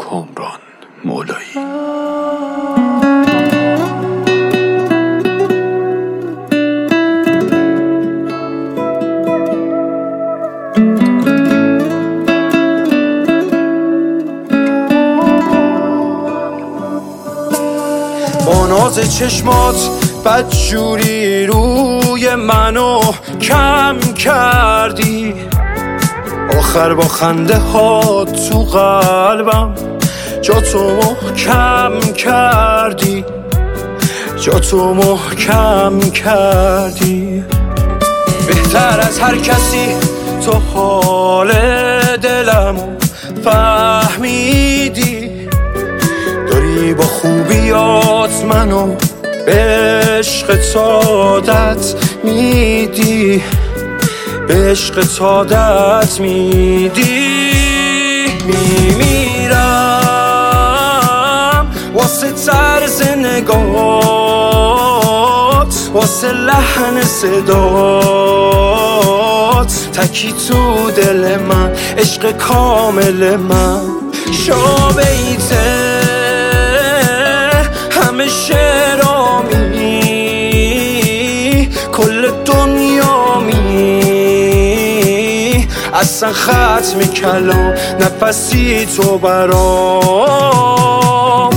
کامران مولایی. با ناز چشمات بدجوری روی منو کم کردی، آخر با خنده ها تو قلبم جا تو محکم کردی، جا تو محکم کردی. بهتر از هر کسی تو حال دلمو فهمیدی، داری با خوبیات منو به عشق عادت میدی، به عشق عادت میدی. میمیرم واسه طرز نگات، واسه لحن صدات، تکی تو دل من، عشق کامل من. شابیته همه شعرامی، کل دنیامی، اصلا ختم کلام نفسی تو برام.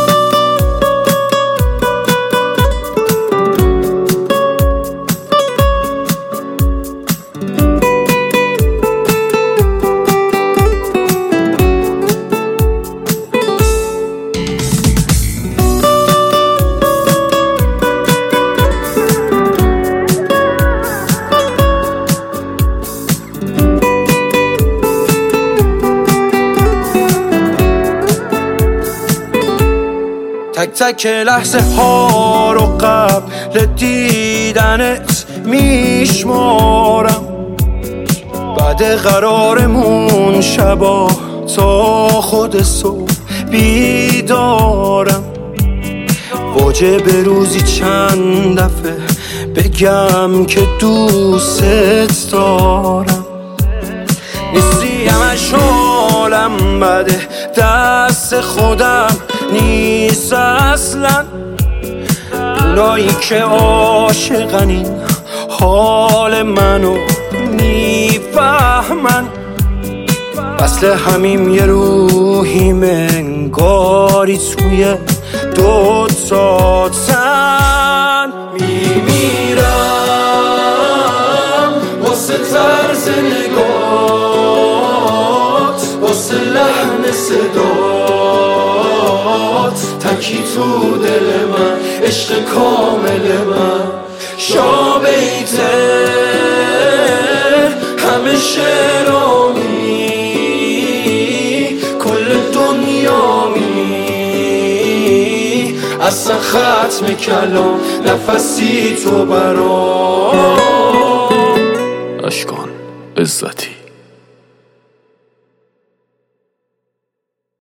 تک تک لحظه ها رو قبل دیدنت میشمارم، بعد قرارمون شبا تا خود صبح بیدارم. واجب روزی چند دفعه بگم که دوست دارم، نیستی همش حالم بده، دست خودم نیست اصلا. اونایی که عاشقن این حال منو میفهمن، وصل همیم یه روحیم انگاری توی دوتا تن. میمیرم واسه طرز نگات، واسه لحن صدات، تکی تو دل من، عشق کامل من. شابیته همه شعرامی، کل دنیامی، اصلا ختم کلام نفسی تو برام. اشکان عزتی.